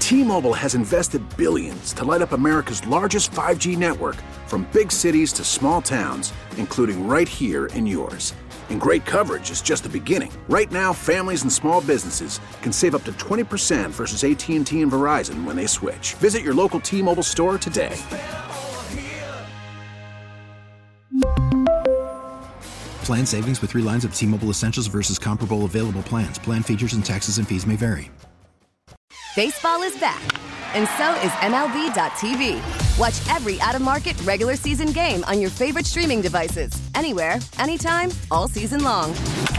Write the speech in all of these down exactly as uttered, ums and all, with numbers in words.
T-Mobile has invested billions to light up America's largest five G network, from big cities to small towns, including right here in yours. And great coverage is just the beginning. Right now, families and small businesses can save up to twenty percent versus A T and T and Verizon when they switch. Visit your local T-Mobile store today. Plan savings with three lines of T-Mobile Essentials versus comparable available plans. Plan features and taxes and fees may vary. Baseball is back, and so is M L B dot T V. Watch every out-of-market regular season game on your favorite streaming devices, anywhere, anytime, all season long.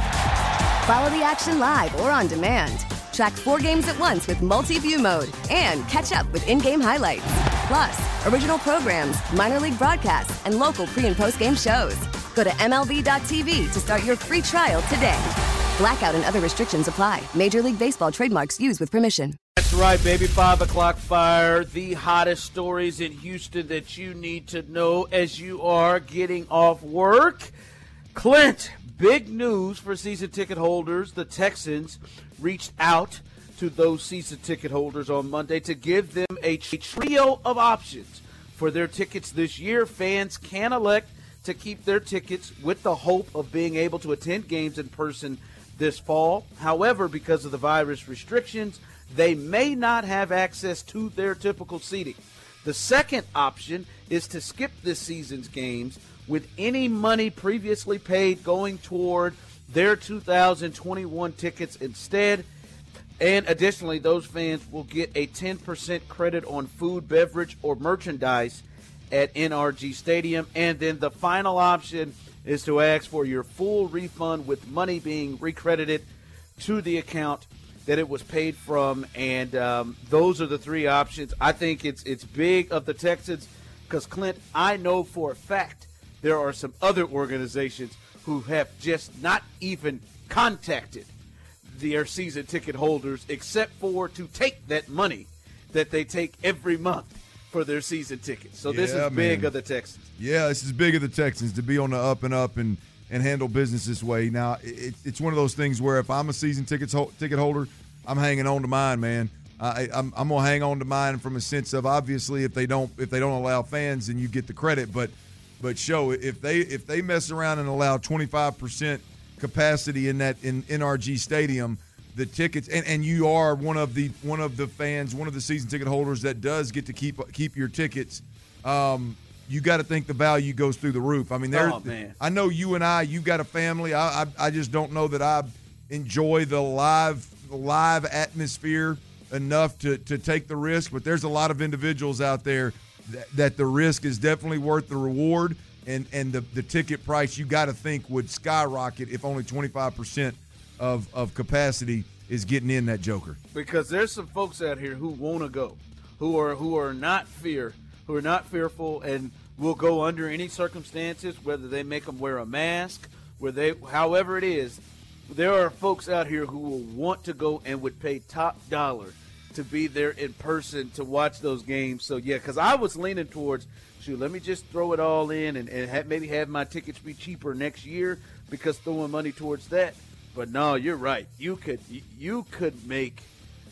Follow the action live or on demand. Track four games at once with multi-view mode and catch up with in-game highlights. Plus, original programs, minor league broadcasts, and local pre- and post-game shows. Go to M L B dot T V to start your free trial today. Blackout and other restrictions apply. Major League Baseball trademarks used with permission. That's right, baby. Five o'clock fire. The hottest stories in Houston that you need to know as you are getting off work. Clint, big news for season ticket holders. The Texans reached out to those season ticket holders on Monday to give them a trio of options for their tickets this year. Fans can elect to keep their tickets with the hope of being able to attend games in person this fall. However, because of the virus restrictions, they may not have access to their typical seating. The second option is to skip this season's games, with any money previously paid going toward their two thousand twenty-one tickets instead. And additionally, those fans will get a ten percent credit on food, beverage, or merchandise at N R G Stadium. And then the final option is to ask for your full refund, with money being recredited to the account that it was paid from. And um, those are the three options. I think it's it's big of the Texans because, Clint, I know for a fact there are some other organizations who have just not even contacted their season ticket holders except for to take that money that they take every month for their season tickets. So this yeah, is big man. of the Texans. Yeah, this is big of the Texans to be on the up and up and, and handle business this way. Now, it, it's one of those things where if I'm a season tickets ticket holder, I'm hanging on to mine, man. I, I'm, I'm gonna hang on to mine from a sense of, obviously, if they don't if they don't allow fans, then you get the credit. But but show if they if they mess around and allow twenty-five percent capacity in that in N R G Stadium, the tickets, and, and you are one of the one of the fans, one of the season ticket holders that does get to keep keep your tickets. Um, you got to think the value goes through the roof. I mean, there. Oh, man. I know you and I. You got a family. I, I I just don't know that I enjoy the live the live atmosphere enough to to take the risk. But there's a lot of individuals out there that, that the risk is definitely worth the reward, and and the the ticket price you got to think would skyrocket if only twenty-five percent of of capacity is getting in that joker. Because there's some folks out here who want to go, who are who are not fear, who are not fearful, and will go under any circumstances, whether they make them wear a mask, where they, however it is. There are folks out here who will want to go and would pay top dollar to be there in person to watch those games. So yeah, because I was leaning towards, shoot, let me just throw it all in and, and have, maybe have my tickets be cheaper next year, because throwing money towards that. But no, you're right. You could you could make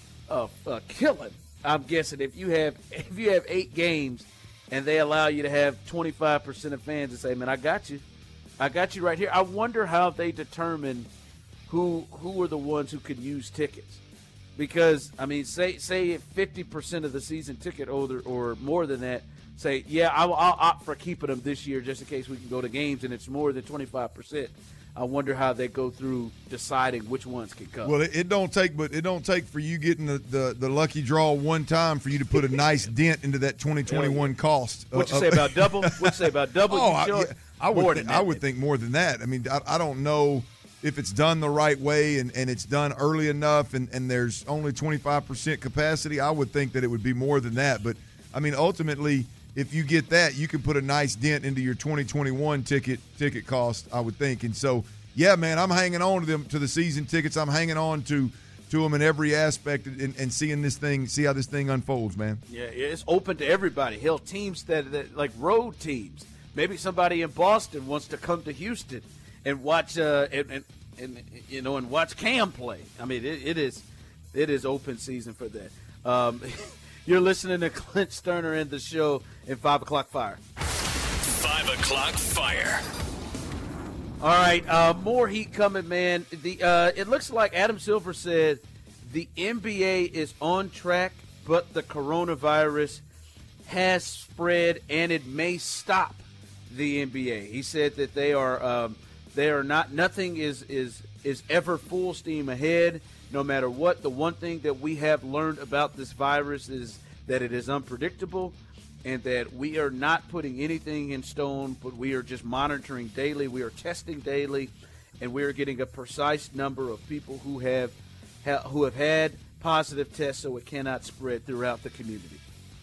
a, a killing, I'm guessing, if you have if you have eight games and they allow you to have twenty-five percent of fans and say, man, I got you. I got you right here. I wonder how they determine who who are the ones who can use tickets. Because, I mean, say say if fifty percent of the season ticket holder or more than that say, yeah, I'll, I'll opt for keeping them this year just in case we can go to games, and it's more than twenty-five percent. I wonder how they go through deciding which ones can come. Well, it, it don't take, but it don't take for you getting the, the, the lucky draw one time for you to put a nice dent into that twenty twenty-one cost. What you uh, say about double? What you say about double? Oh, I, yeah, I would. More Think, than that, I would think more than that. I mean, I, I don't know if it's done the right way and, and it's done early enough, and, and there's only twenty-five percent capacity. I would think that it would be more than that. But I mean, ultimately, if you get that, you can put a nice dent into your twenty twenty-one ticket ticket cost, I would think. And so, yeah, man, I'm hanging on to them, to the season tickets. I'm hanging on to to them in every aspect, and, and seeing this thing, see how this thing unfolds, man. Yeah, it's open to everybody. Hell, teams that, that like road teams. Maybe somebody in Boston wants to come to Houston and watch, uh, and, and, and you know, and watch Cam play. I mean, it, it is it is open season for that. Um, you're listening to Clint Stoerner and the show in five o'clock Fire. five o'clock Fire. All right, uh, more heat coming, man. The uh, it looks like Adam Silver said the N B A is on track, but the coronavirus has spread and it may stop the N B A. He said that they are um, they are not nothing is is is ever full steam ahead, no matter what. The one thing that we have learned about this virus is that it is unpredictable, and that we are not putting anything in stone, but we are just monitoring daily. We are testing daily, and we are getting a precise number of people who have ha- who have had positive tests, so it cannot spread throughout the community.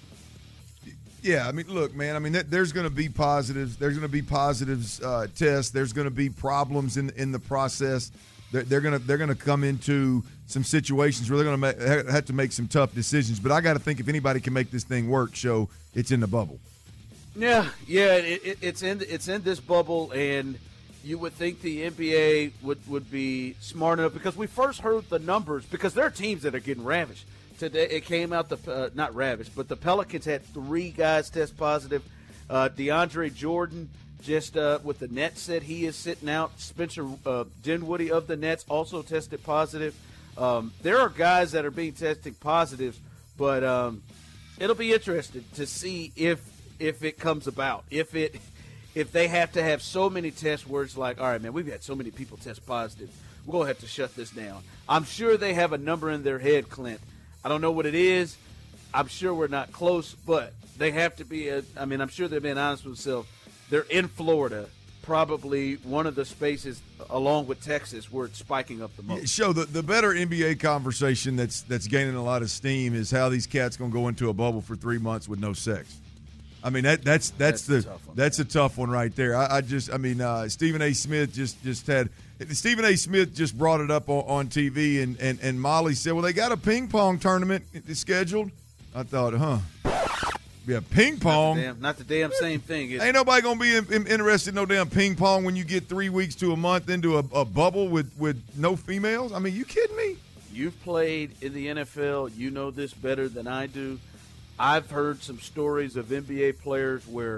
Yeah, I mean, look, man. I mean, th- there's going to be positives. There's going to be positives uh, tests. There's going to be problems in in the process. They're, they're going to they're going to come into some situations where they're going to ma- have to make some tough decisions. But I got to think if anybody can make this thing work, show it's in the bubble. Yeah, yeah, it, it, it's in it's in this bubble, and you would think the N B A would, would be smart enough, because we first heard the numbers, because there are teams that are getting ravished. Today it came out, the uh, not ravished, but the Pelicans had three guys test positive. Uh, DeAndre Jordan just uh, with the Nets said he is sitting out. Spencer uh, Dinwiddie of the Nets also tested positive. Um, there are guys that are being tested positives, but um, it'll be interesting to see if if it comes about. If it if they have to have so many tests where it's like, all right, man, we've had so many people test positive, we're going to have to shut this down. I'm sure they have a number in their head, Clint. I don't know what it is. I'm sure we're not close, but they have to be. A, I mean, I'm sure they're being honest with themselves. They're in Florida, probably one of the spaces, along with Texas, where it's spiking up the most. Show the, the better N B A conversation that's that's gaining a lot of steam is how these cats going to go into a bubble for three months with no sex. I mean, that that's that's, that's the a that's a tough one right there. I, I just, I mean, uh, Stephen A. Smith just just had Stephen A. Smith just brought it up on, on T V, and, and and Molly said, well, they got a ping pong tournament scheduled. I thought, huh. Yeah, ping pong. Not the damn, not the damn same thing. It's, Ain't nobody gonna be in, in, interested in no damn ping pong when you get three weeks to a month into a, a bubble with, with no females. I mean, you kidding me? You've played in the N F L. You know this better than I do. I've heard some stories of N B A players where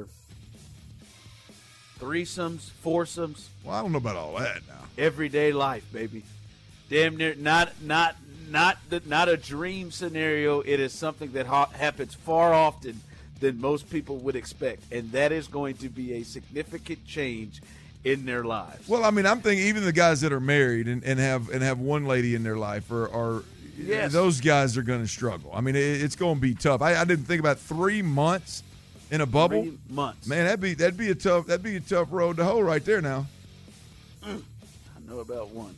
threesomes, foursomes. Well, I don't know about all that now. Everyday life, baby. Damn near not not not the, not a dream scenario. It is something that ha- happens far often than most people would expect, and that is going to be a significant change in their lives. Well, I mean, I'm thinking even the guys that are married and, and have and have one lady in their life are, are yes. those guys are going to struggle. I mean, it, it's going to be tough. I, I didn't think about three months in a bubble. Three months, man. That'd be that'd be a tough that'd be a tough road to hoe right there. Now, mm, I know about one.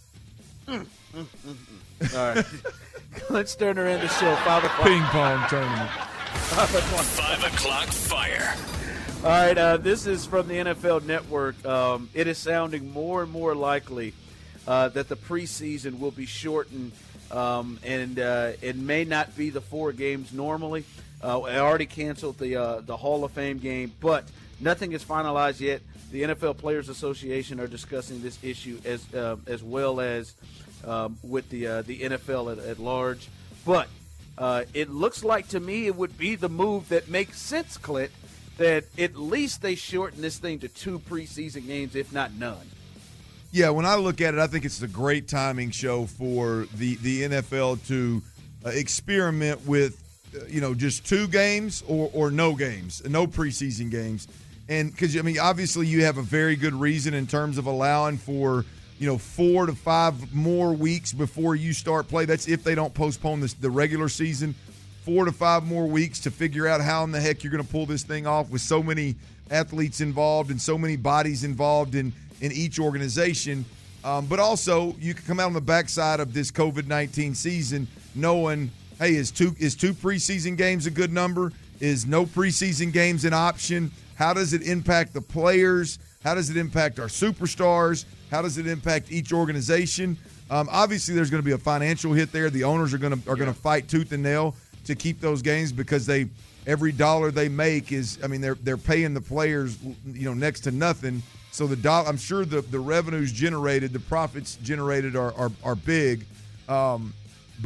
Mm, mm, mm, mm. All right, Clint Stoerner in the show. Five o'clock ping pong tournament. Five o'clock. Five o'clock Fire. All right, uh, this is from the N F L Network. Um, it is sounding more and more likely uh, that the preseason will be shortened, um, and uh, it may not be the four games normally. Uh, I already canceled the uh, the Hall of Fame game, but nothing is finalized yet. The N F L Players Association are discussing this issue as uh, as well as um, with the uh, the N F L at, at large. But uh, it looks like to me it would be the move that makes sense, Clint, that at least they shorten this thing to two preseason games, if not none. Yeah, when I look at it, I think it's a great timing show for the, the N F L to uh, experiment with, uh, you know, just two games or, or no games, no preseason games. And because, I mean, obviously you have a very good reason in terms of allowing for, you know, four to five more weeks before you start play. That's if they don't postpone this, the regular season. Four to five more weeks to figure out how in the heck you're going to pull this thing off with so many athletes involved and so many bodies involved in, in each organization. Um, but also, you can come out on the backside of this covid nineteen season knowing, hey, is two is two preseason games a good number? Is no preseason games an option? How does it impact the players? How does it impact our superstars? How does it impact each organization? Um, obviously, there's going to be a financial hit there. The owners are going to are going to fight tooth and nail to keep those games because they every dollar they make is, I mean, they're they're paying the players, you know, next to nothing. So the dollar, I'm sure the, the revenues generated, the profits generated are are, are big. Um, but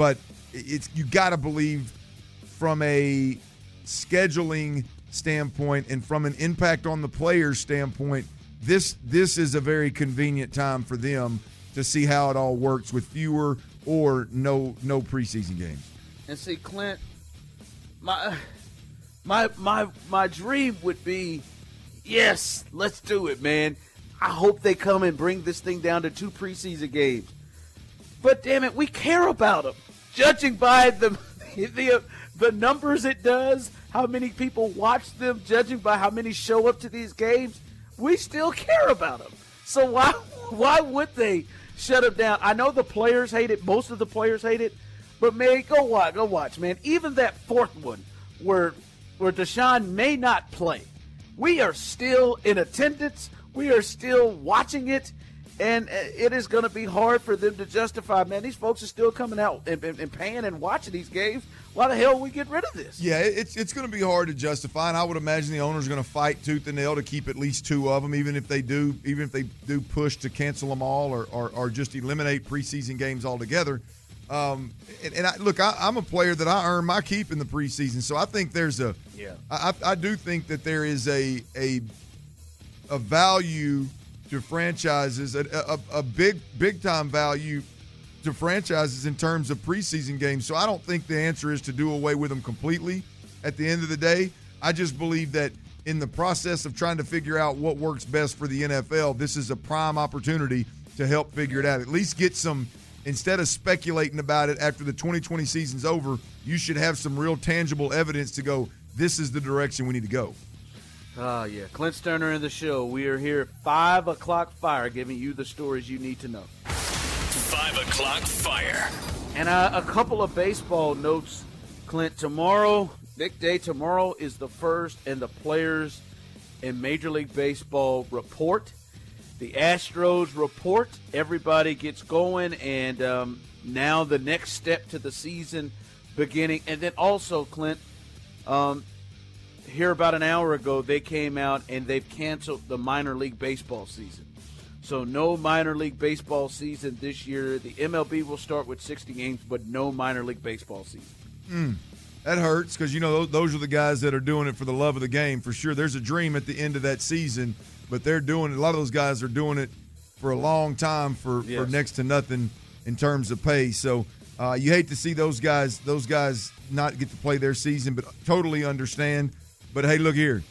it's you got to believe from a scheduling standpoint and from an impact on the players standpoint, this this is a very convenient time for them to see how it all works with fewer or no no preseason games. And see, Clint, my my my my dream would be, yes, let's do it, man. I hope they come and bring this thing down to two preseason games. But damn it, we care about them. Judging by the the the numbers it does, how many people watch them, judging by how many show up to these games, we still care about them. So why why would they shut them down? I know the players hate it. Most of the players hate it. But, man, go watch, go watch, man. Even that fourth one where where Deshaun may not play, we are still in attendance. We are still watching it. And it is going to be hard for them to justify, man, these folks are still coming out and, and, and paying and watching these games. Why the hell we get rid of this? Yeah, it's it's going to be hard to justify, and I would imagine the owner's going to fight tooth and nail to keep at least two of them, even if they do even if they do push to cancel them all or, or, or just eliminate preseason games altogether. Um, and, and I, look, I, I'm a player that I earn my keep in the preseason, so I think there's a yeah. I, I do think that there is a a a value to franchises, a, a, a big big time value to franchises in terms of preseason games. So I don't think the answer is to do away with them completely. At the end of the day, I just believe that in the process of trying to figure out what works best for the N F L, this is a prime opportunity to help figure it out. At least get some. Instead of speculating about it after the twenty twenty season's over, you should have some real tangible evidence to go, this is the direction we need to go. Ah, uh, yeah. Clint Sterner in the show. We are here at five o'clock Fire, giving you the stories you need to know. five o'clock Fire. And uh, a couple of baseball notes, Clint. Tomorrow, big day tomorrow, is the first and the players in Major League Baseball report. The Astros report, everybody gets going, and um, now the next step to the season beginning. And then also, Clint, um, here about an hour ago, they came out and they've canceled the minor league baseball season. So no minor league baseball season this year. The M L B will start with sixty games, but no minor league baseball season. Mm, that hurts because, you know, those, those are the guys that are doing it for the love of the game, for sure. There's a dream at the end of that season. But they're doing – a lot of those guys are doing it for a long time for, yes. for next to nothing in terms of pay. So uh, you hate to see those guys those guys not get to play their season, but totally understand. But, hey, look here.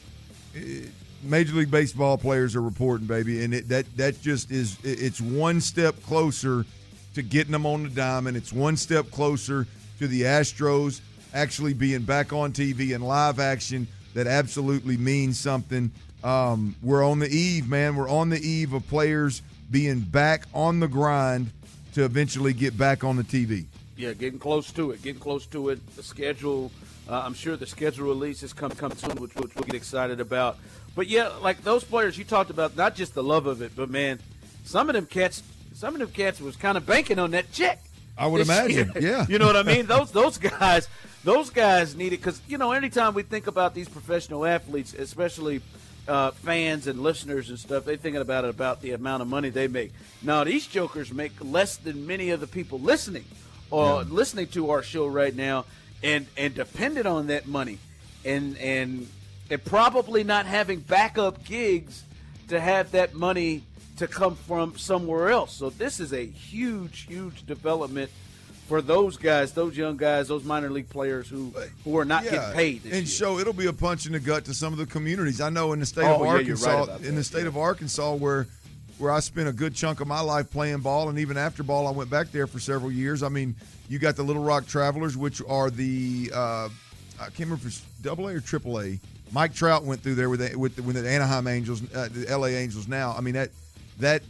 Major League Baseball players are reporting, baby, and it, that, that just is – it's one step closer to getting them on the diamond. It's one step closer to the Astros actually being back on T V in live action that absolutely means something. Um, we're on the eve, man. We're on the eve of players being back on the grind to eventually get back on the T V. Yeah, getting close to it. Getting close to it. The schedule, uh, I'm sure the schedule release has come, come soon, which, which we'll get excited about. But, yeah, like those players you talked about, not just the love of it, but, man, some of them cats, some of them cats was kind of banking on that check. I would imagine, year. yeah. You know what I mean? Those those guys, those guys need it because, you know, anytime we think about these professional athletes, especially – Uh, fans and listeners and stuff, they're thinking about it about the amount of money they make. Now, these jokers make less than many of the people listening or yeah. listening to our show right now and, and dependent on that money and, and and probably not having backup gigs to have that money to come from somewhere else. So this is a huge, huge development for those guys, those young guys, those minor league players who, who are not yeah. getting paid this and year. so it'll be a punch in the gut to some of the communities. I know in the state oh, of yeah, Arkansas, you're right about in that. the state yeah. of Arkansas, where where I spent a good chunk of my life playing ball, and even after ball, I went back there for several years. I mean, you got the Little Rock Travelers, which are the uh, I can't remember if it's Double A or Triple A. Mike Trout went through there with the, with the, with the Anaheim Angels, uh, the L A Angels. Now, I mean that that.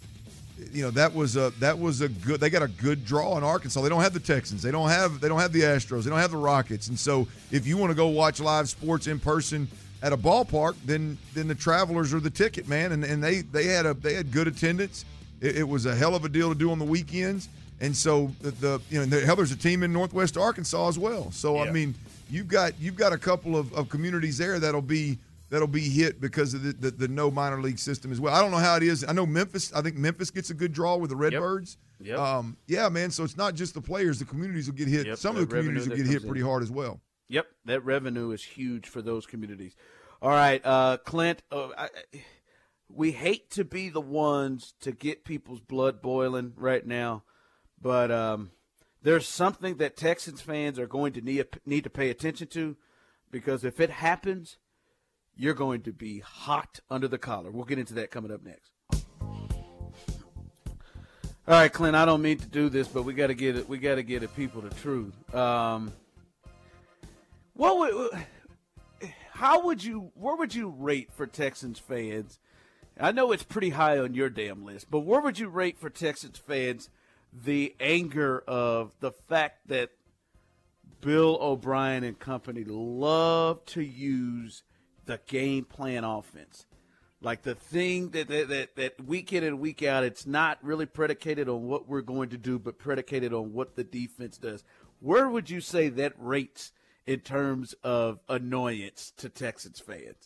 You know that was a that was a good. They got a good draw in Arkansas. They don't have the Texans. They don't have they don't have the Astros. They don't have the Rockets. And so, if you want to go watch live sports in person at a ballpark, then then the Travelers are the ticket, man. And and they they had a they had good attendance. It, it was a hell of a deal to do on the weekends. And so the, the you know the, hell, there's a team in Northwest Arkansas as well. So yeah. I mean, you've got you've got a couple of, of communities there that'll be. That'll be hit because of the, the, the no minor league system as well. I don't know how it is. I know Memphis. I think Memphis gets a good draw with the Redbirds. Yep. Um, yeah, man. So it's not just the players; the communities will get hit. Yep, Some the of the communities will revenue get that hit comes pretty in. hard as well. Yep, that revenue is huge for those communities. All right, uh, Clint, uh, I, we hate to be the ones to get people's blood boiling right now, but um, there's something that Texans fans are going to need, need to pay attention to, because if it happens, you're going to be hot under the collar. We'll get into that coming up next. All right, Clint, I don't mean to do this, but we got to get it. We got to get it people the truth. Um, what would, how would you, where would you rate for Texans fans? I know it's pretty high on your damn list, but where would you rate for Texans fans the anger of the fact that Bill O'Brien and company love to use the game plan offense? Like the thing that, that that that week in and week out, it's not really predicated on what we're going to do, but predicated on what the defense does. Where would you say that rates in terms of annoyance to Texans fans?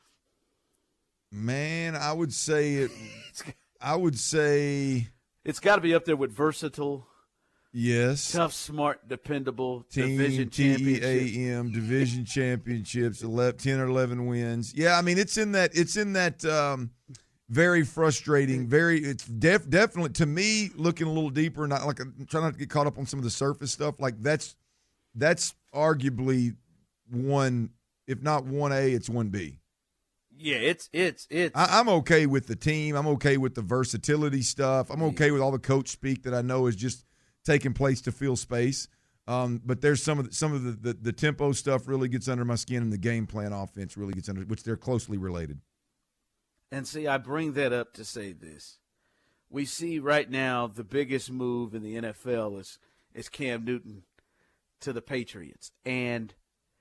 Man, I would say it. I would say it's got to be up there with versatile. Yes. Tough, smart, dependable, Team, division T E championships. A M, division championships, eleven, ten or eleven wins. Yeah, I mean, it's in that it's in that um, very frustrating, very it's def, definitely to me looking a little deeper, not like I'm trying not to get caught up on some of the surface stuff. Like that's that's arguably one, if not one A, it's one B. Yeah, it's it's it's. I, I'm okay with the team. I'm okay with the versatility stuff. I'm okay with all the coach speak that I know is just taking place to fill space, um, but there's some of the, some of the, the the tempo stuff really gets under my skin, and the game plan offense really gets under, which they're closely related. And see, I bring that up to say this: we see right now the biggest move in the N F L is is Cam Newton to the Patriots, and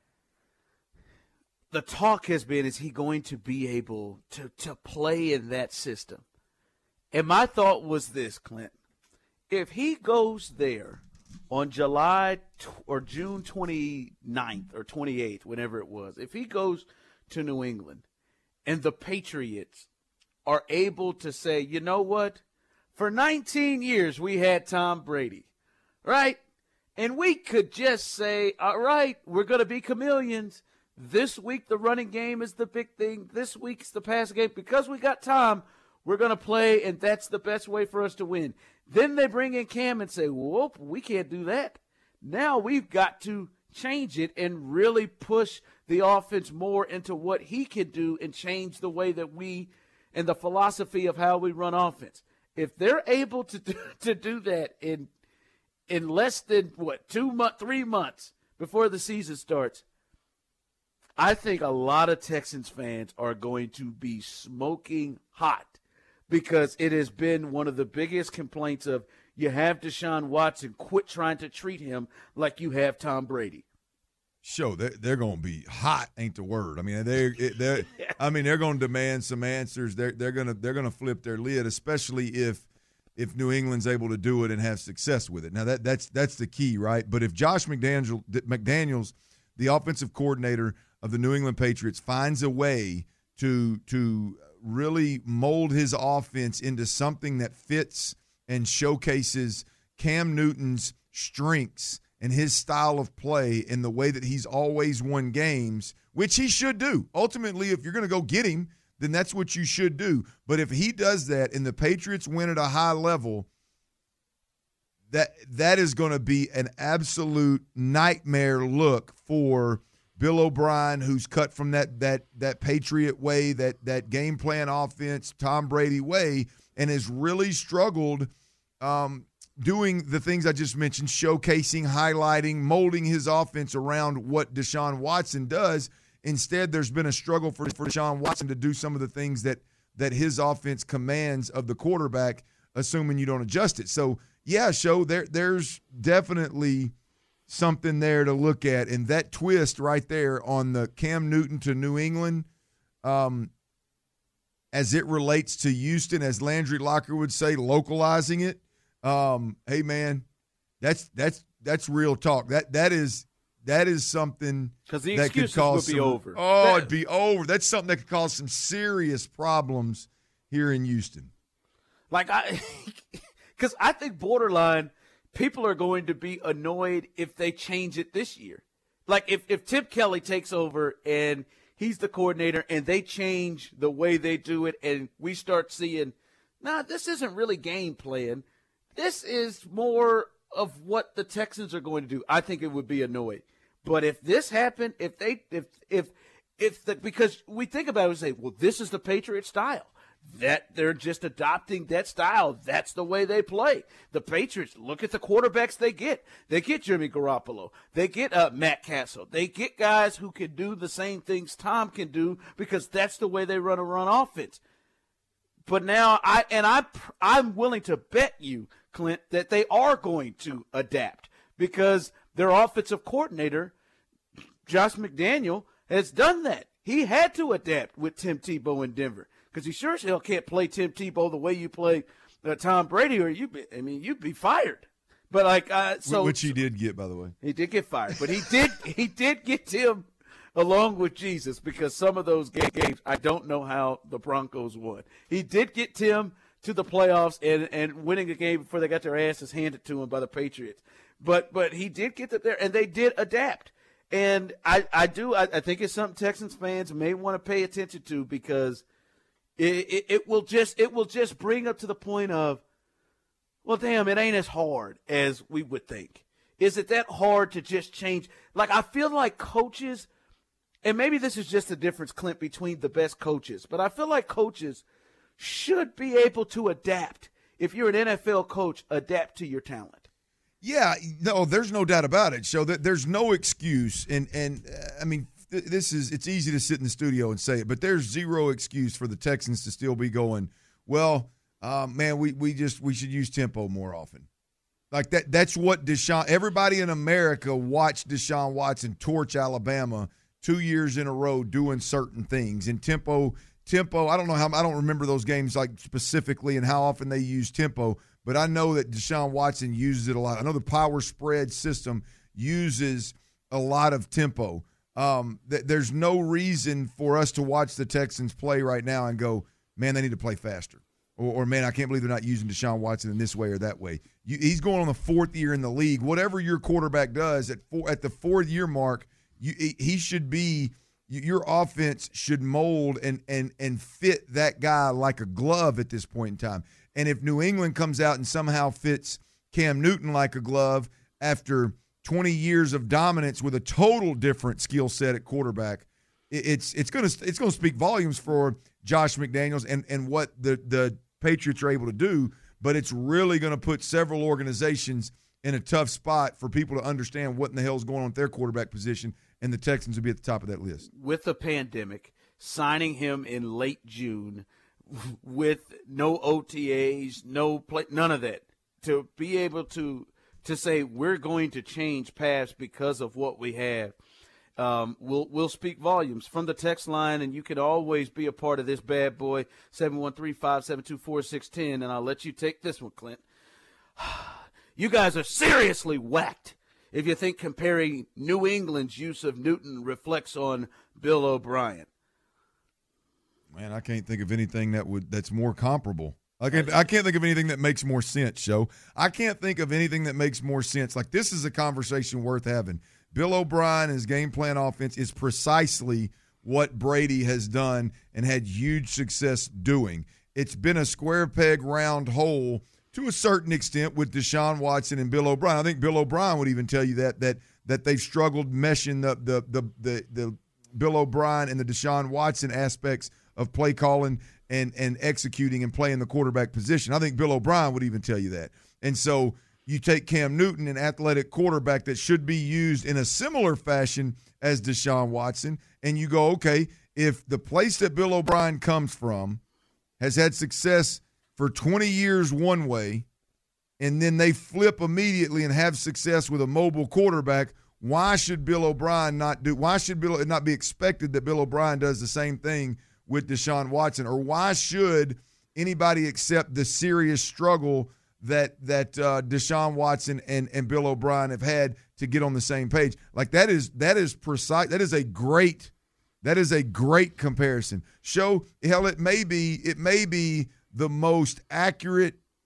the talk has been, is he going to be able to to play in that system? And my thought was this, Clint. If he goes there on July or June twenty-ninth or twenty-eighth, whenever it was, if he goes to New England and the Patriots are able to say, you know what, for nineteen years we had Tom Brady, right? And we could just say, all right, we're going to be chameleons. This week the running game is the big thing. This week's the pass game. Because we got Tom, we're going to play, and that's the best way for us to win. Then they bring in Cam and say, whoop, we can't do that. Now we've got to change it and really push the offense more into what he can do and change the way that we and the philosophy of how we run offense. If they're able to do, to do that in in less than, what, two months, three months before the season starts, I think a lot of Texans fans are going to be smoking hot. Because it has been one of the biggest complaints of, you have Deshaun Watson, quit trying to treat him like you have Tom Brady. Sure, they're, they're going to be hot, ain't the word. I mean, they're, they're I mean, they're going to demand some answers. They're they're going to they're going to flip their lid, especially if if New England's able to do it and have success with it. Now that that's that's the key, right? But if Josh McDaniels, McDaniels, the offensive coordinator of the New England Patriots, finds a way to to really mold his offense into something that fits and showcases Cam Newton's strengths and his style of play in the way that he's always won games, which he should do. Ultimately, if you're going to go get him, then that's what you should do. But if he does that and the Patriots win at a high level, that that is going to be an absolute nightmare look for Bill O'Brien, who's cut from that that that Patriot way, that that game plan offense, Tom Brady way, and has really struggled um, doing the things I just mentioned, showcasing, highlighting, molding his offense around what Deshaun Watson does. Instead, there's been a struggle for, for Deshaun Watson to do some of the things that that his offense commands of the quarterback, assuming you don't adjust it. So, yeah, Show, there there's definitely something there to look at, and that twist right there on the Cam Newton to New England, um, as it relates to Houston, as Landry Locker would say, localizing it. Um, hey man, that's that's that's real talk. That that is that is something because the that excuses could cause would be some, over. Oh, that, it'd be over. That's something that could cause some serious problems here in Houston. Like I. Because I think borderline people are going to be annoyed if they change it this year. Like if, if Tim Kelly takes over and he's the coordinator and they change the way they do it and we start seeing, nah, this isn't really game plan. This is more of what the Texans are going to do. I think it would be annoyed. But if this happened, if they, if, if, if the, because we think about it and say, well, this is the Patriot style. That they're just adopting that style. That's the way they play. The Patriots, look at the quarterbacks they get. They get Jimmy Garoppolo. They get uh, Matt Castle. They get guys who can do the same things Tom can do because that's the way they run a run offense. But now, I and I, I'm willing to bet you, Clint, that they are going to adapt because their offensive coordinator, Josh McDaniel, has done that. He had to adapt with Tim Tebow in Denver. Because he sure as hell can't play Tim Tebow the way you play uh, Tom Brady, or you, be, I mean, you'd be fired. But like, uh, so which he did get, by the way. He did get fired, but he did he did get Tim along with Jesus because some of those games, I don't know how the Broncos won. He did get Tim to the playoffs and and winning a game before they got their asses handed to him by the Patriots. But but he did get them there, and they did adapt. And I I do I, I think it's something Texans fans may want to pay attention to because. It, it, it will just it will just bring up to the point of, well, damn, it ain't as hard as we would think. Is it that hard to just change? Like, I feel like coaches, and maybe this is just the difference, Clint, between the best coaches, but I feel like coaches should be able to adapt. If you're an N F L coach, adapt to your talent. Yeah, no, there's no doubt about it. So that there's no excuse, and and uh, I mean. This is it's easy to sit in the studio and say it, but there's zero excuse for the Texans to still be going, well, uh, man, we we just we should use tempo more often. Like that that's what Deshaun everybody in America watched Deshaun Watson torch Alabama two years in a row doing certain things. And tempo tempo, I don't know how I don't remember those games like specifically and how often they use tempo, but I know that Deshaun Watson uses it a lot. I know the power spread system uses a lot of tempo. Um, th- there's no reason for us to watch the Texans play right now and go, man, they need to play faster. Or, or man, I can't believe they're not using Deshaun Watson in this way or that way. You, he's going on the fourth year in the league. Whatever your quarterback does at four, at the fourth year mark, you, he should be – your offense should mold and, and, and fit that guy like a glove at this point in time. And if New England comes out and somehow fits Cam Newton like a glove after – twenty years of dominance with a total different skill set at quarterback, it's it's going to it's going to speak volumes for Josh McDaniels and, and what the, the Patriots are able to do, but it's really going to put several organizations in a tough spot for people to understand what in the hell is going on with their quarterback position, and the Texans will be at the top of that list. With the pandemic, signing him in late June with no O T As, no play, none of that, to be able to to say we're going to change paths because of what we have, um, will will speak volumes from the text line, and you can always be a part of this bad boy, seven one three, five seven two, four six one zero, and I'll let you take this one, Clint. You guys are seriously whacked if you think comparing New England's use of Newton reflects on Bill O'Brien. Man, I can't think of anything that would that's more comparable. I can't, I can't think of anything that makes more sense, Joe. I can't think of anything that makes more sense. Like, this is a conversation worth having. Bill O'Brien and his game plan offense is precisely what Brady has done and had huge success doing. It's been a square peg, round hole to a certain extent with Deshaun Watson and Bill O'Brien. I think Bill O'Brien would even tell you that that that they've struggled meshing the the the the, the Bill O'Brien and the Deshaun Watson aspects of play calling and and executing and playing the quarterback position. I think Bill O'Brien would even tell you that. And so you take Cam Newton, an athletic quarterback that should be used in a similar fashion as Deshaun Watson, and you go, okay, if the place that Bill O'Brien comes from has had success for twenty years one way, and then they flip immediately and have success with a mobile quarterback, why should Bill O'Brien not do – why should Bill, it not be expected that Bill O'Brien does the same thing with Deshaun Watson? Or why should anybody accept the serious struggle that that uh, Deshaun Watson and, and Bill O'Brien have had to get on the same page? Like, that is that is precise. That is a great that is a great comparison. Show hell, it may be it may be the most accurate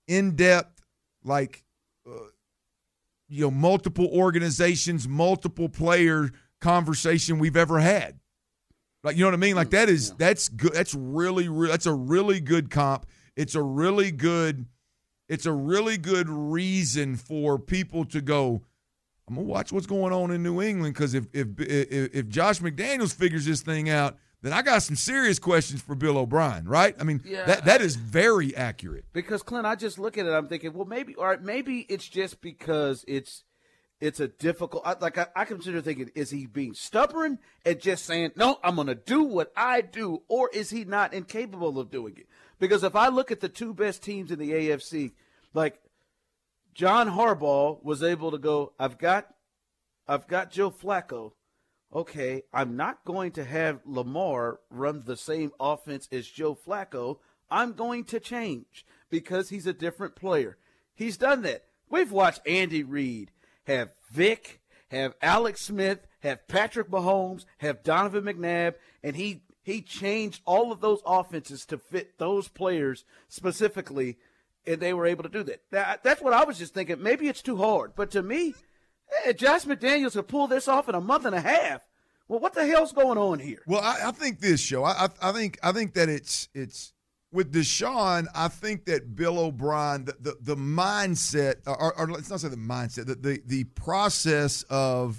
in-depth, like, uh, you know, multiple organizations, multiple player conversation we've ever had. Like, you know what I mean? Like, that is, that's good. That's really, really, that's a really good comp. It's a really good, it's a really good reason for people to go, I'm going to watch what's going on in New England, because if, if if if Josh McDaniels figures this thing out, then I got some serious questions for Bill O'Brien, right? I mean, yeah, that that is very accurate. Because, Clint, I just look at it, I'm thinking, well, maybe, all right, maybe it's just because it's it's a difficult, I, like I, I consider thinking, is he being stubborn and just saying, no, I'm going to do what I do, or is he not incapable of doing it? Because if I look at the two best teams in the A F C, like John Harbaugh was able to go, I've got, I've got Joe Flacco. Okay, I'm not going to have Lamar run the same offense as Joe Flacco. I'm going to change because he's a different player. He's done that. We've watched Andy Reid have Vic, have Alex Smith, have Patrick Mahomes, have Donovan McNabb, and he he changed all of those offenses to fit those players specifically, and they were able to do that. That that's what I was just thinking. Maybe it's too hard, but to me, hey, Josh McDaniels could pull this off in a month and a half. Well, what the hell's going on here? Well, I, I think this show. I, I think I think that it's it's with Deshaun. I think that Bill O'Brien, the the, the mindset, or, or let's not say the mindset, the, the the process of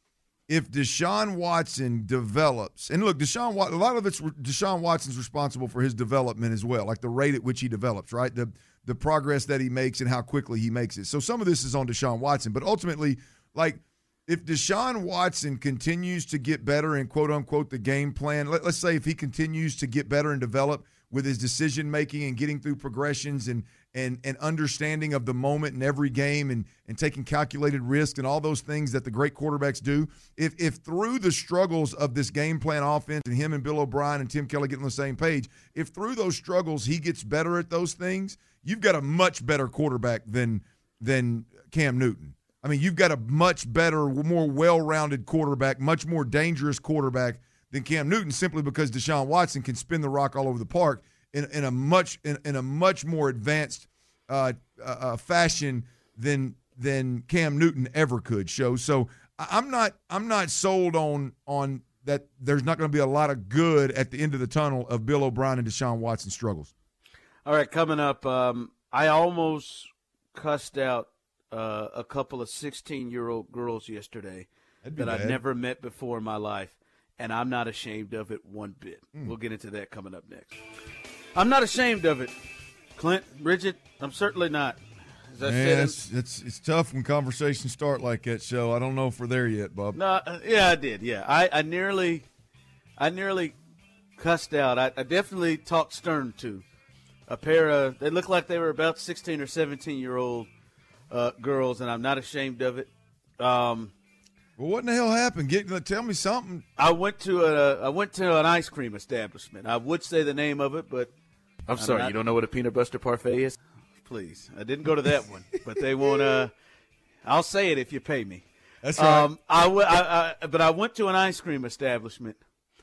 if Deshaun Watson develops, and look, Deshaun, a lot of it's Deshaun Watson's responsible for his development as well, like the rate at which he develops, right? The the progress that he makes and how quickly he makes it. So some of this is on Deshaun Watson, but ultimately, like, if Deshaun Watson continues to get better in quote-unquote the game plan, let, let's say if he continues to get better and develop with his decision-making and getting through progressions and and and understanding of the moment in every game and, and taking calculated risks and all those things that the great quarterbacks do, if if through the struggles of this game plan offense and him and Bill O'Brien and Tim Kelly get on the same page, if through those struggles he gets better at those things, you've got a much better quarterback than than Cam Newton. I mean, you've got a much better, more well-rounded quarterback, much more dangerous quarterback than Cam Newton, simply because Deshaun Watson can spin the rock all over the park in, in a much in, in a much more advanced uh, uh, fashion than than Cam Newton ever could. Show so I'm not I'm not sold on on that. There's not going to be a lot of good at the end of the tunnel of Bill O'Brien and Deshaun Watson struggles. All right, coming up, um, I almost cussed out Uh, a couple of sixteen-year-old girls yesterday that I'd never met before in my life, and I'm not ashamed of it one bit. Mm. We'll get into that coming up next. I'm not ashamed of it, Clint, Bridget. I'm certainly not. As I Man, said, it's, it's it's tough when conversations start like that. So I don't know if we're there yet, Bob. No, uh, yeah, I did. Yeah, I, I nearly, I nearly cussed out. I, I definitely talked stern to a pair of. They looked like they were about sixteen or seventeen-year-old. Uh, girls, and I'm not ashamed of it. Um, well, what in the hell happened? Get tell me something. I went to a I went to an ice cream establishment. I would say the name of it, but I'm sorry, not, you don't know what a peanut butter parfait is? Please, I didn't go to that one, but they won't. Uh, I'll say it if you pay me. That's right. Um, I, w- I, I but I went to an ice cream establishment,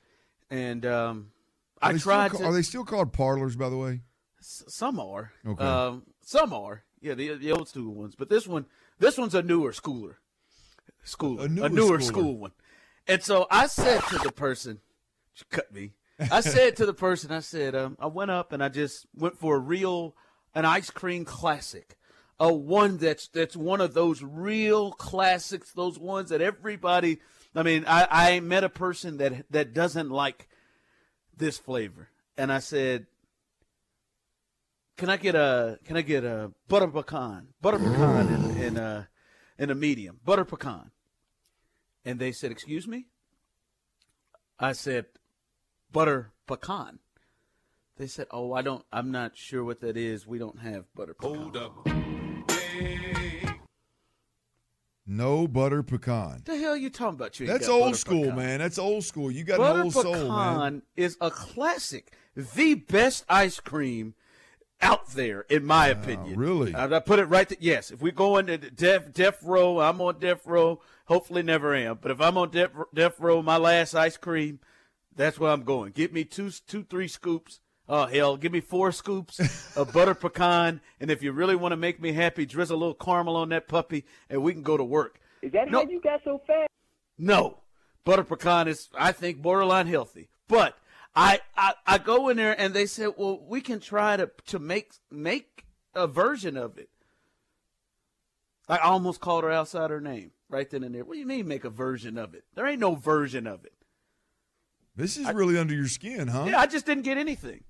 and um, I tried. Ca- to, are they still called parlors, by the way? S- some are. Okay. Um, some are. Yeah, the the old school ones, but this one, this one's a newer schooler, schooler, a newer, a newer school one. And so I said to the person, she cut me. I said to the person, I said, um, I went up and I just went for a real, an ice cream classic, a one that's that's one of those real classics, those ones that everybody. I mean, I I met a person that that doesn't like this flavor, and I said, Can I get a can I get a butter pecan butter pecan in, in a in a medium butter pecan? And they said, "Excuse me." I said, "Butter pecan." They said, "Oh, I don't. I'm not sure what that is. We don't have butter pecan." Hold up. Hey. No butter pecan. What the hell are you talking about? You That's old school, pecan. man. That's old school. You got butter an old soul, man. Butter pecan is a classic, the best ice cream out there, in my wow, opinion. Really? I, I put it right there. Yes, if we go into death, death row, I'm on death row. Hopefully never am. But if I'm on death, death row, my last ice cream, that's where I'm going. Get me two, two, three scoops Oh, hell, give me four scoops of butter pecan, and if you really want to make me happy, drizzle a little caramel on that puppy, and we can go to work. Is that no, how you got so fat? No. Butter pecan is, I think, borderline healthy. But I, I I go in there, and they said, well, we can try to, to make make a version of it. I almost called her outside her name right then and there. What do you mean make a version of it? There ain't no version of it. This is I, really under your skin, huh? Yeah, I just didn't get anything.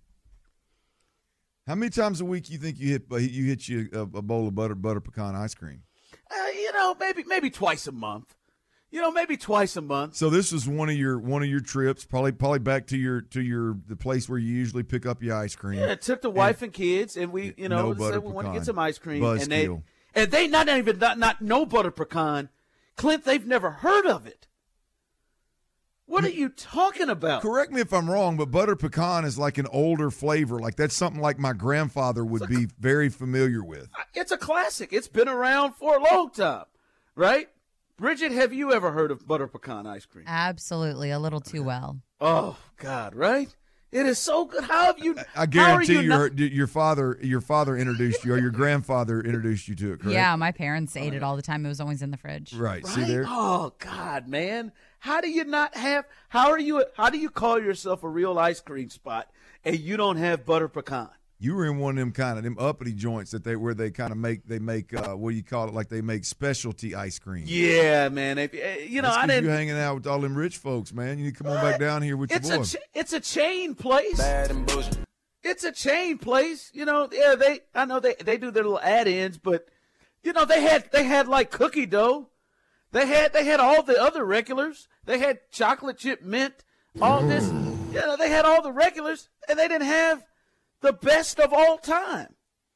How many times a week you think you hit you hit you a, a bowl of butter butter pecan ice cream? Uh, you know, maybe maybe twice a month. You know, maybe twice a month. So this was one of your one of your trips, probably probably back to your to your the place where you usually pick up your ice cream. Yeah, took the wife and, and kids, and we you know no said we want to get some ice cream, Buzzkill. and they and they not even not not no butter pecan, Clint. They've never heard of it. What are you talking about? Correct me if I'm wrong, but butter pecan is like an older flavor. Like that's something like my grandfather would be very familiar with. It's a classic. It's been around for a long time, right? Bridget, have you ever heard of butter pecan ice cream? Absolutely, a little too well. Oh God, right? It is so good. How have you? I guarantee you your not- your father your father introduced you or your grandfather introduced you to it. Correct? Yeah, my parents ate it all the time. It was always in the fridge. Right. Right? See there. Oh God, man. How do you not have? How are you? How do you call yourself a real ice cream spot and you don't have butter pecan? You were in one of them kind of them uppity joints that they where they kind of make they make uh, what do you call it? Like they make specialty ice cream. Yeah, man. If, you know, That's I 'cause didn't. you hanging out with all them rich folks, man. You need to come on back down here with It's your a boy. ch- it's a chain place. Bad and bullshit. It's a chain place. You know, yeah, they I know they, they do their little add-ins, but you know, they had they had like cookie dough. They had they had all the other regulars. They had chocolate chip mint, all this. You know, they had all the regulars, and they didn't have the best of all time.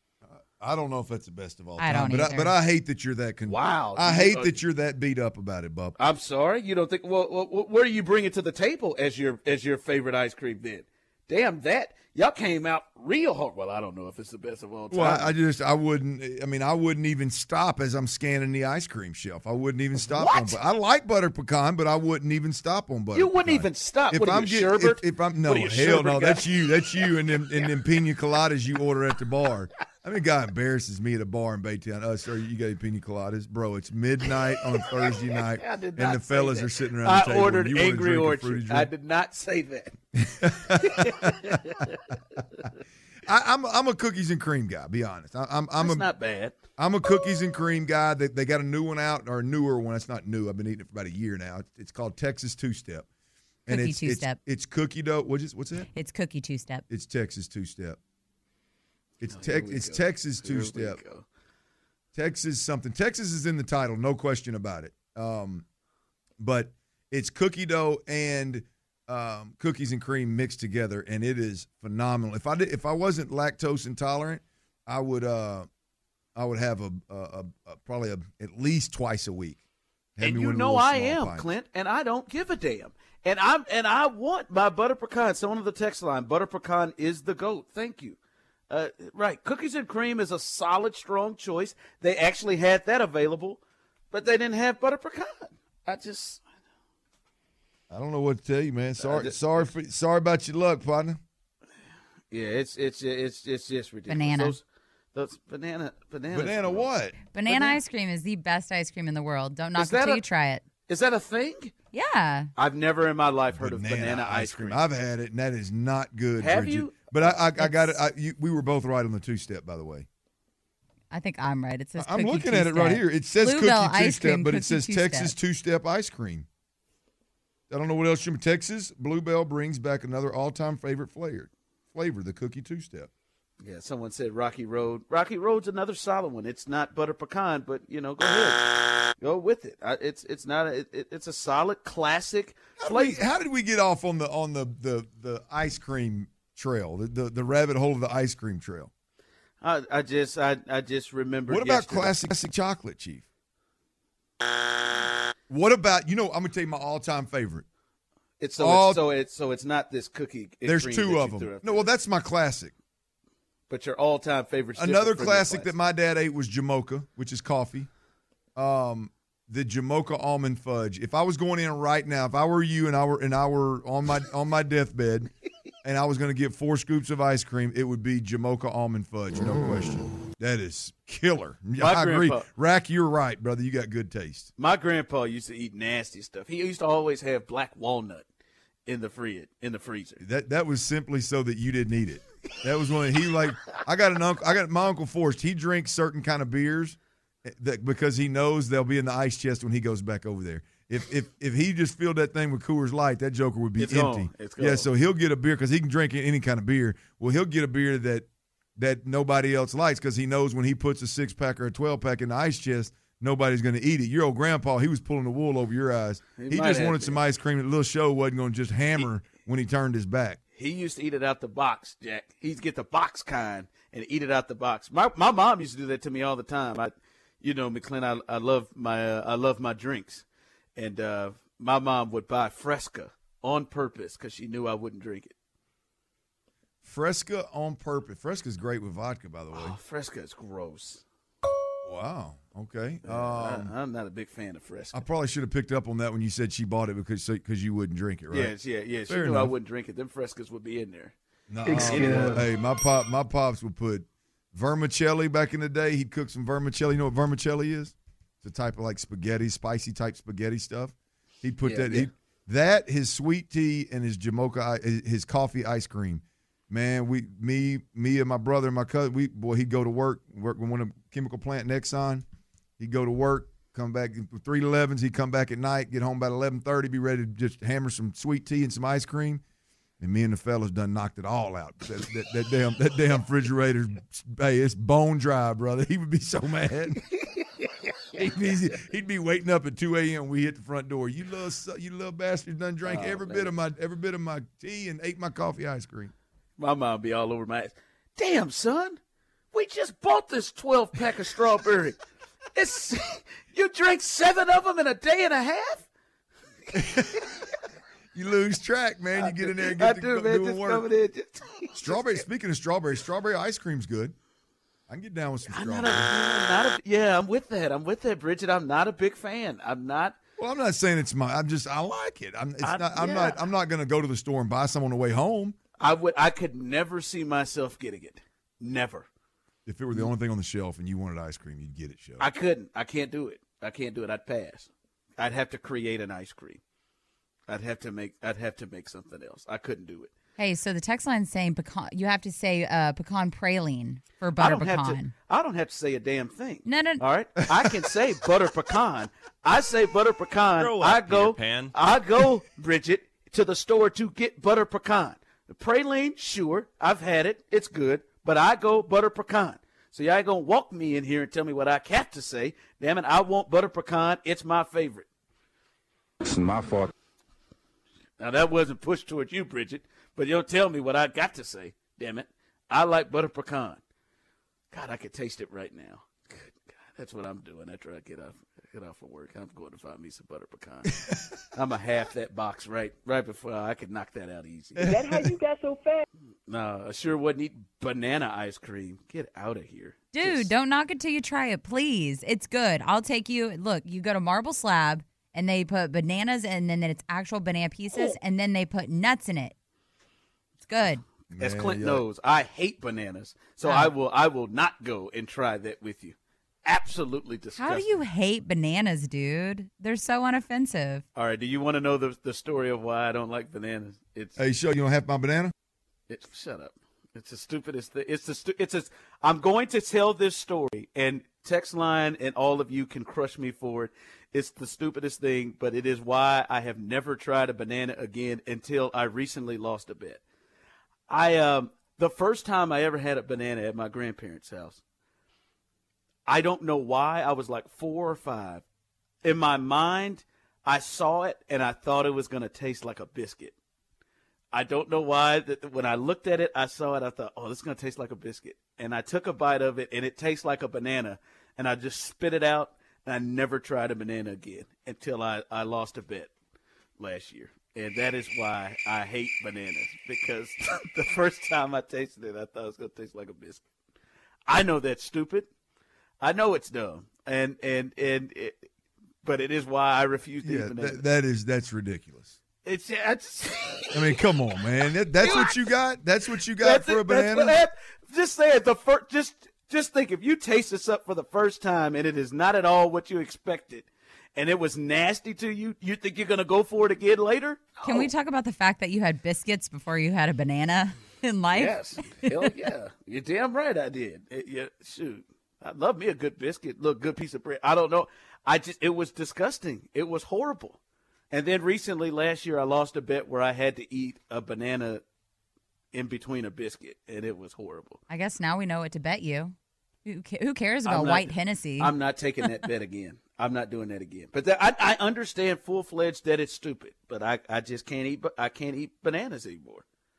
I don't know if that's the best of all I time, don't but I, either. but I hate that you're that. Con- Wow. I You- hate uh, that you're that beat up about it, Bub. I'm sorry, you don't think? Well, well, where do you bring it to the table as your as your favorite ice cream? Then, damn that y'all came out real hard. Well, I don't know if it's the best of all time. Well, I, I just I wouldn't. I mean, I wouldn't even stop as I'm scanning the ice cream shelf. I wouldn't even stop What? on. But I like butter pecan, but I wouldn't even stop on butter. You wouldn't pecan. even stop. If What are I'm you, getting, sherbet? if, if I'm no What are you, hell sherbet no, guy? that's you. That's you and them and them pina coladas you order at the bar. I mean, guy embarrasses me at a bar in Baytown. Uh, sir, you got any pina coladas, bro? It's midnight on Thursday night, I did and not the say fellas that. are sitting around I the table. ordered and you wanna Angry drink a Orchard. fruity I drink. did not say that. I, I'm I'm a cookies and cream guy. Be honest. I, I'm I'm That's a not bad. I'm a cookies and cream guy. They, they got a new one out, or a newer one. It's not new. I've been eating it for about a year now. It's, it's called Texas Two Step. And Cookie it's, Two-Step. It's, it's cookie dough. What's it, what's that? It's cookie two-step. It's Texas Two Step. It's Oh, te- here we It's go. Texas Here Two we Step. go. Texas something. Texas is in the title, no question about it. Um, but it's cookie dough and um, cookies and cream mixed together, and it is phenomenal. If I did, if I wasn't lactose intolerant, I would uh, I would have a, a, a, a probably a, at least twice a week. Have And me you one of know those I small am, pints. Clint, and I don't give a damn. And I'm and I want my butter pecan. Someone on the text line, butter pecan is the GOAT. Thank you. Uh, right, cookies and cream is a solid, strong choice. They actually had that available, but they didn't have butter pecan. I just I don't know what to tell you, man. Sorry, just- sorry, for, sorry about your luck, partner. yeah, it's it's it's it's just ridiculous. Banana. Those, those banana banana. Banana what? Banana, Banana- ice cream is the best ice cream in the world. Don't knock Is it that till a- you try it. Is that a thing? Yeah. I've never in my life heard of banana ice cream. I've had it, and that is not good. Have Bridget. you? But I, I, I got it. It's- I, you, we were both right on the two step, by the way. I think I'm right. It says I'm cookie looking at it right two-step. here. It says Bluebell cookie two ice step, cream, but it cookie says two-step. Texas two step ice cream. I don't know what else you Texas Bluebell brings back another all time favorite flavor, flavor the cookie two step. Yeah, someone said Rocky Road. Rocky Road's another solid one. It's not butter pecan, but you know, go ahead, go with it. I, it's it's not a, it, it's a solid classic How did, we, flavor. how did we get off on the on the the, the ice cream trail, the, the the rabbit hole of the ice cream trail? I, I just I, I just remember. What about yesterday. classic, classic chocolate, Chief? What about, you know, I'm gonna tell you my all time favorite. It's so all- it's, so it's so it's not this cookie. and There's cream two that of you threw them. up No, there. well, that's my classic. But your all time favorite. Another classic that my dad ate was Jamocha, which is coffee. Um, the Jamocha almond fudge. If I was going in right now, if I were you and I were and I were on my on my deathbed, and I was going to get four scoops of ice cream, it would be Jamocha almond fudge, no question. That is killer. My I agree. grandpa- Rack, you're right, brother. You got good taste. My grandpa used to eat nasty stuff. He used to always have black walnut in the fridge, in the freezer. That that was simply so that you didn't eat it. That was when he like I got an uncle. I got my uncle Forrest. He drinks certain kind of beers that because he knows they'll be in the ice chest when he goes back over there. If if if he just filled that thing with Coors Light, that joker would be It's empty. gone. It's gone. Yeah, so he'll get a beer because he can drink any kind of beer. Well, he'll get a beer that that nobody else likes because he knows when he puts a six pack or a twelve pack in the ice chest, nobody's going to eat it. Your old grandpa, he was pulling the wool over your eyes. He He, might just have wanted been. some ice cream. The little show wasn't going to just hammer when he turned his back. He used to eat it out the box, Jack. He'd get the box kind and eat it out the box. My my mom used to do that to me all the time. I, you know, me, Clint, I, I love my uh, I love my drinks, and uh, my mom would buy Fresca on purpose because she knew I wouldn't drink it. Fresca on purpose. Fresca's great with vodka, by the way. Oh, Fresca is gross. Wow. Okay. Um, I, I'm not a big fan of Fresca. I probably should have picked up on that when you said she bought it because because you wouldn't drink it, right? Yes, yeah, yeah. She Fair knew I enough. wouldn't drink it. Them Frescas would be in there. No, Excuse- hey, my pop, my pops would put vermicelli back in the day. He'd cook some vermicelli. You know what vermicelli is? It's a type of like spaghetti, spicy type spaghetti stuff. He'd put Yeah, that. yeah. He'd, that his sweet tea and his Jamocha, i- his coffee ice cream. Man, we, me, me and my brother and my cousin, we boy, he'd go to work, work with one of the chemical plant in Exxon. He'd go to work, come back with three elevens. He'd come back at night, get home about eleven thirty, be ready to just hammer some sweet tea and some ice cream. And me and the fellas done knocked it all out. That, that, that damn, that damn refrigerator, hey, it's bone dry, brother. He would be so mad. he'd, be, he'd be waiting up at two a.m. We hit the front door. You little, su- you little bastard, done drank Oh, every man. bit of my, every bit of my tea and ate my coffee ice cream. My mom be all over my ass. Damn, son, we just bought this twelve pack of strawberry. It's you drank seven of them in a day and a half. You lose track, man. You get in there and I get to do, go, man. doing Just work. coming in. Just, Strawberry. Speaking of strawberry, strawberry ice cream's good. I can get down with some I'm strawberry. not a, I'm not a, yeah, I'm with that. I'm with that, Bridget. I'm not a big fan. I'm not. Well, I'm not saying it's my. I'm just. I like it. I'm. It's I- not. I'm yeah. not. I'm not going to go to the store and buy some on the way home. I would. I could never see myself getting it. Never. If it were the only thing on the shelf and you wanted ice cream, you'd get it, Shelf. I couldn't. I can't do it. I can't do it. I'd pass. I'd have to create an ice cream. I'd have to make. I'd have to make something else. I couldn't do it. Hey, so the text line's saying pecan. You have to say uh, pecan praline for I butter don't have to. pecan. I don't have to say a damn thing. No, no. All right. I can say butter pecan. I say butter pecan. Grow up, I go. Peter Pan. I go, Bridget, to the store to get butter pecan. The praline, sure, I've had it. It's good, but I go butter pecan. So you ain't gonna walk me in here and tell me what I have to say. Damn it, I want butter pecan. It's my favorite. It's my fault. Now that wasn't pushed towards you, Bridget, but you don't tell me what I got to say. Damn it, I like butter pecan. God, I could taste it right now. Good God, that's what I'm doing after I get off get off of work. I'm going to find me some butter pecan. I'm a half that box right right before I could knock that out easy. Is that how you got so fat? No, I sure wouldn't eat banana ice cream. Get out of here. Dude, Just- don't knock it till you try it, please. It's good. I'll take you. Look, you go to Marble Slab, and they put bananas, and then it's actual banana pieces, and then they put nuts in it. It's good. As Man, Clint yeah. knows, I hate bananas, so Oh. I will I will not go and try that with you. Absolutely disgusting. How do you hate bananas, dude? They're so unoffensive. All right, do you want to know the the story of why I don't like bananas? It's Hey, show you don't have my banana? It's shut up. It's the stupidest thing. It's the stu- it's a, I'm going to tell this story, and text line and all of you can crush me for it. It's the stupidest thing, but it is why I have never tried a banana again until I recently lost a bet. I um the first time I ever had a banana at my grandparents' house, I don't know why. I was like four or five. In my mind, I saw it and I thought it was going to taste like a biscuit. I don't know why. That when I looked at it, I saw it. I thought, oh, this is going to taste like a biscuit. And I took a bite of it, and it tastes like a banana. And I just spit it out, and I never tried a banana again until I, I lost a bet last year. And that is why I hate bananas, because the first time I tasted it, I thought it was going to taste like a biscuit. I know that's stupid. I know it's dumb. And, and, and it, but it is why I refuse to Yeah, eat bananas. that, that is that's ridiculous. It's, it's I mean, come on, man. That, that's what you got? That's what you got That's for it, a banana? That's what happened. Just say it. The first, just, just think if you taste this up for the first time and it is not at all what you expected, and it was nasty to you, you think you're going to go for it again later? Can oh. we talk about the fact that you had biscuits before you had a banana in life? Yes. Hell yeah. You're damn right I did. It, yeah, shoot. I love me a good biscuit. Look, good piece of bread. I don't know. I just, it was disgusting. It was horrible. And then recently, last year, I lost a bet where I had to eat a banana in between a biscuit, and it was horrible. I guess now we know what to bet you. Who, ca- who cares about not, white Hennessy? I'm not taking that bet again. I'm not doing that again. But that, I, I understand full fledged that it's stupid, but I, I just can't eat. I can't eat bananas anymore.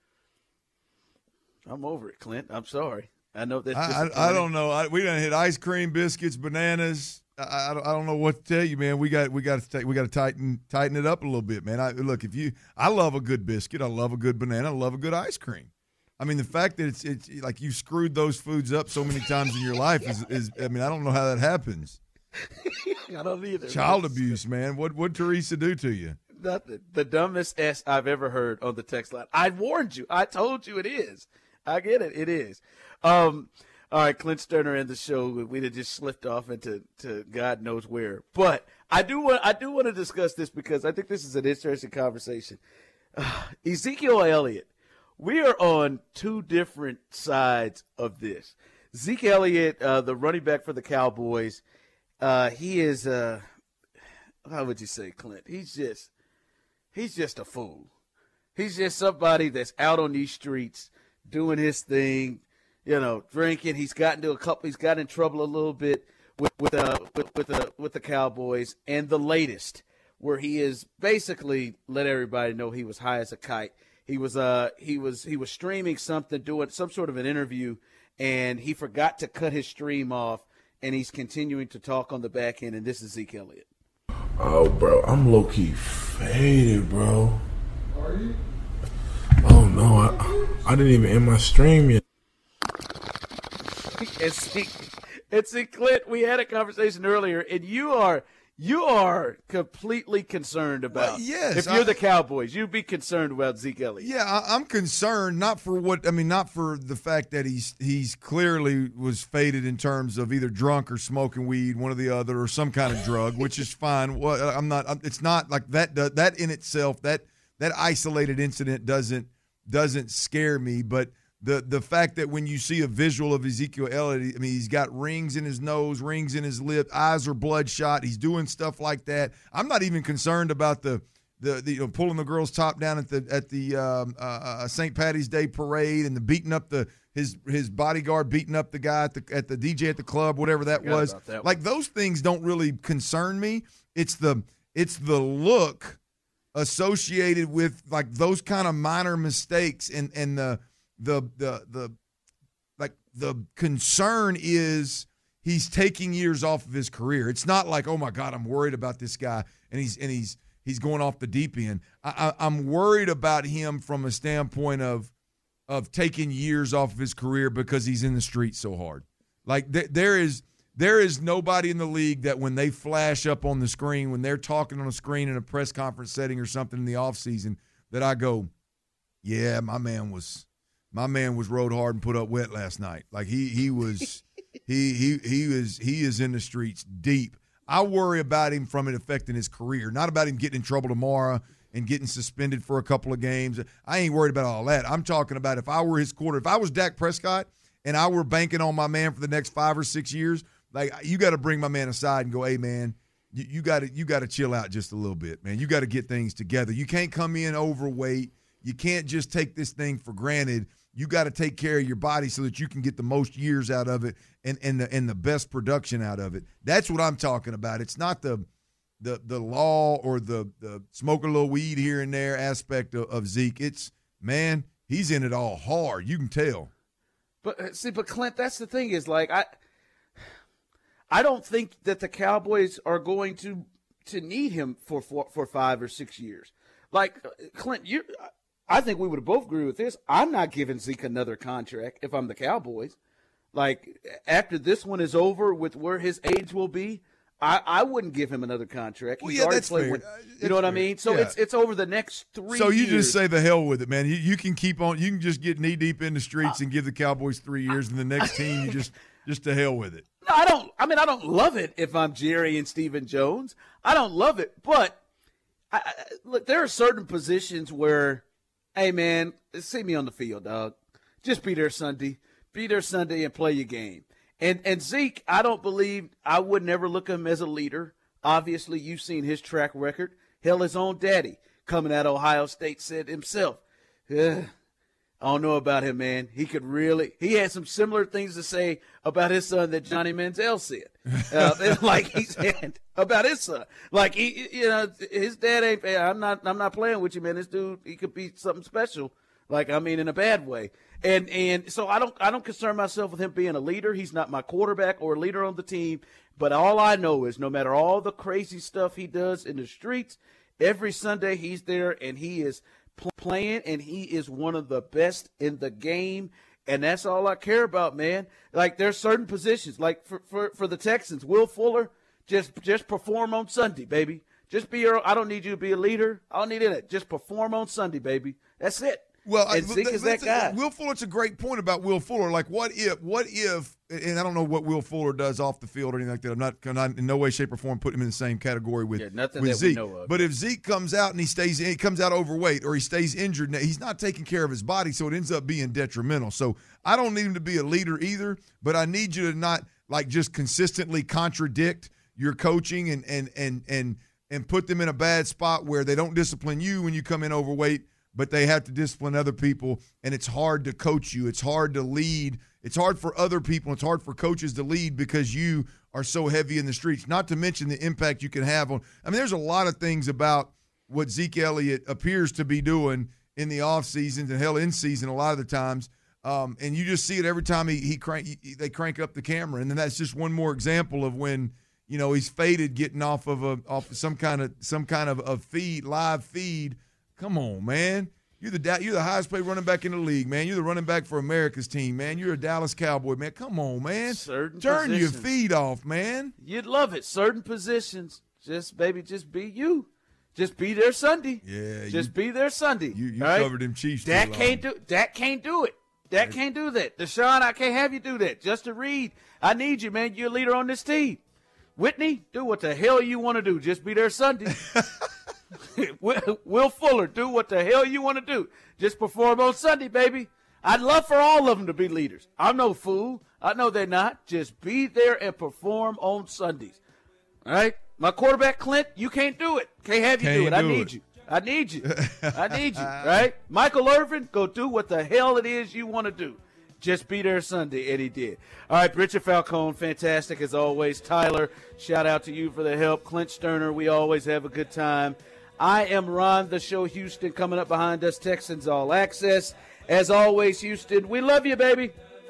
I'm over it, Clint. I'm sorry. I know that. I, I, I don't know. I, we done hit ice cream, biscuits, bananas. I, I, don't, I don't know what to tell you, man. We got we got to take, we got to tighten tighten it up a little bit, man. I, look, if you, I love a good biscuit. I love a good banana. I love a good ice cream. I mean, the fact that it's it's like you screwed those foods up so many times in your life is, is I mean, I don't know how that happens. I don't either. Child abuse, man. What what Teresa do to you? Nothing. The dumbest S I've ever heard on the text line. I warned you. I told you it is. I get it. It is. Um, all right, Clint Sterner in the show. We'd have just slipped off into to God knows where. But I do want I do want to discuss this because I think this is an interesting conversation. Uh, Ezekiel Elliott. We are on two different sides of this. Zeke Elliott, uh, the running back for the Cowboys, uh, he is, uh, how would you say, Clint? He's just, he's just a fool. He's just somebody that's out on these streets doing his thing, you know, drinking. He's gotten to a couple, he's got in trouble a little bit with, with, uh, with, with, the, with the Cowboys. And the latest, where he is basically let everybody know he was high as a kite. He was uh he was he was streaming something, doing some sort of an interview, and he forgot to cut his stream off, and he's continuing to talk on the back end. And this is Zeke Elliott. Oh, bro, I'm low key faded, bro. Are you? Oh no, I I didn't even end my stream yet. It's it's Clint. We had a conversation earlier, and you are. You are completely concerned about. Well, yes, if you're I, the Cowboys, you'd be concerned about Zeke Elliott. Yeah, I, I'm concerned not for what I mean, not for the fact that he's he's clearly was faded in terms of either drunk or smoking weed, one or the other, or some kind of drug, which is fine. Well, I'm not. It's not like that. That in itself, that that isolated incident doesn't doesn't scare me, but. The the fact that when you see a visual of Ezekiel Elliott, I mean, he's got rings in his nose, rings in his lip, eyes are bloodshot. He's doing stuff like that. I'm not even concerned about the the, the you know, pulling the girl's top down at the at the um, uh, Saint Patty's Day parade and the beating up the his his bodyguard beating up the guy at the at the D J at the club, whatever that was. That like those things don't really concern me. It's the it's the look associated with like those kind of minor mistakes and and the. The the the like the concern is he's taking years off of his career. It's not like, oh my God, I'm worried about this guy and he's and he's he's going off the deep end. I, I, I'm worried about him from a standpoint of of taking years off of his career because he's in the street so hard. Like th- there is there is nobody in the league that when they flash up on the screen, when they're talking on a screen in a press conference setting or something in the offseason, that I go, yeah, my man was. My man was rode hard and put up wet last night. Like he he was he he he was he is in the streets deep. I worry about him from it affecting his career, not about him getting in trouble tomorrow and getting suspended for a couple of games. I ain't worried about all that. I'm talking about if I were his quarter, if I was Dak Prescott and I were banking on my man for the next five or six years, like you got to bring my man aside and go, hey man, you, you got to you got to chill out just a little bit, man. You got to get things together. You can't come in overweight. You can't just take this thing for granted. You got to take care of your body so that you can get the most years out of it and, and the and the best production out of it. That's what I'm talking about. It's not the the the law or the the smoke a little weed here and there aspect of, of Zeke. It's, man, he's in it all hard. You can tell. But see, but Clint, that's the thing is like I I don't think that the Cowboys are going to to need him for for, for five or six years. Like Clint, you. I think we would both agree with this. I'm not giving Zeke another contract if I'm the Cowboys. Like, after this one is over with where his age will be, I, I wouldn't give him another contract. Well, He's yeah, already that's played fair. with- Uh, you that's know what I fair. mean? So Yeah. it's it's over the next three So you years. just say the hell with it, man. You, you can keep on. You can just get knee deep in the streets and give the Cowboys three years, and the next team you just just to hell with it. No, I don't. I mean, I don't love it if I'm Jerry and Stephen Jones. I don't love it, but I, I, look, there are certain positions where, hey, man, see me on the field, dog. Just be there Sunday. Be there Sunday and play your game. And and Zeke, I don't believe I would never look at him as a leader. Obviously, you've seen his track record. Hell, his own daddy coming out of Ohio State said himself, "Ugh, I don't know about him, man. He could really – he had some similar things to say about his son that Johnny Manziel said. Uh, like he said about his son. Like, he, you know, his dad ain't – I'm not I'm not playing with you, man. This dude, he could be something special. Like, I mean, in a bad way. And and so I don't I don't concern myself with him being a leader. He's not my quarterback or a leader on the team. But all I know is no matter all the crazy stuff he does in the streets, every Sunday he's there and he is pl- playing and he is one of the best in the game. And that's all I care about, man. Like, there's certain positions, like for, for, for the Texans, Will Fuller, just just perform on Sunday, baby. Just be your, I don't need you to be a leader. I don't need it. Just perform on Sunday, baby. That's it. Well, and I, Zeke is that guy. Will Fuller, it's a great point about Will Fuller. Like, what if, what if, and I don't know what Will Fuller does off the field or anything like that. I'm not, I'm not in no way, shape, or form putting him in the same category with, Yeah, nothing with that we Zeke. know of. But if Zeke comes out and he stays, he comes out overweight or he stays injured, he's not taking care of his body, so it ends up being detrimental. So I don't need him to be a leader either, but I need you to not like just consistently contradict your coaching and and and and and put them in a bad spot where they don't discipline you when you come in overweight, but they have to discipline other people, and it's hard to coach you. It's hard to lead. It's hard for other people. It's hard for coaches to lead because you are so heavy in the streets, not to mention the impact you can have on – I mean, there's a lot of things about what Zeke Elliott appears to be doing in the offseason and, hell, in season a lot of the times, um, and you just see it every time he, he crank, he, they crank up the camera, and then that's just one more example of when – you know, he's faded getting off of a off of some kind of some kind of a feed, live feed. Come on, man. You're the you're the highest paid running back in the league, man. You're the running back for America's team, man. You're a Dallas Cowboy, man. Come on, man. Certain Turn positions. your feed off, man. You'd love it. Certain positions, just baby, just be you. Just be there Sunday. Yeah, just you, be there Sunday. You, you all right? covered them Chiefs. Dak too can't long. do. Dak can't do it. Dak can't do that. Deshaun, I can't have you do that. Justin Reed, I need you, man. You're a leader on this team. Whitney, do what the hell you want to do. Just be there Sunday. Will Fuller, do what the hell you want to do. Just perform on Sunday, baby. I'd love for all of them to be leaders. I'm no fool. I know they're not. Just be there and perform on Sundays. All right? My quarterback, Clint, you can't do it. Can't have you Can't do it. I do need it. you. I need you. I need you. Right? Michael Irvin, go do what the hell it is you want to do. Just be there Sunday, and he did. All right, Richard Falcone, fantastic as always. Tyler, shout out to you for the help. Clint Sterner, we always have a good time. I am Ron, the show Houston, coming up behind us, Texans All Access. As always, Houston, we love you, baby.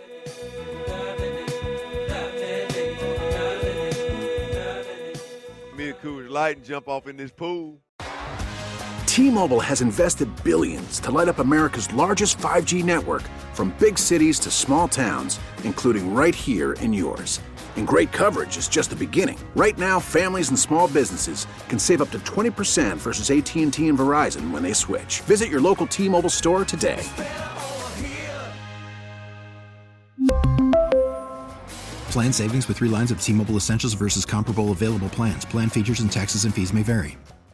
Me and Coors Light and jump off in this pool. T-Mobile has invested billions to light up America's largest five G network, from big cities to small towns, including right here in yours. And great coverage is just the beginning. Right now, families and small businesses can save up to twenty percent versus A T and T and Verizon when they switch. Visit your local T-Mobile store today. Plan savings with three lines of T-Mobile Essentials versus comparable available plans. Plan features and taxes and fees may vary.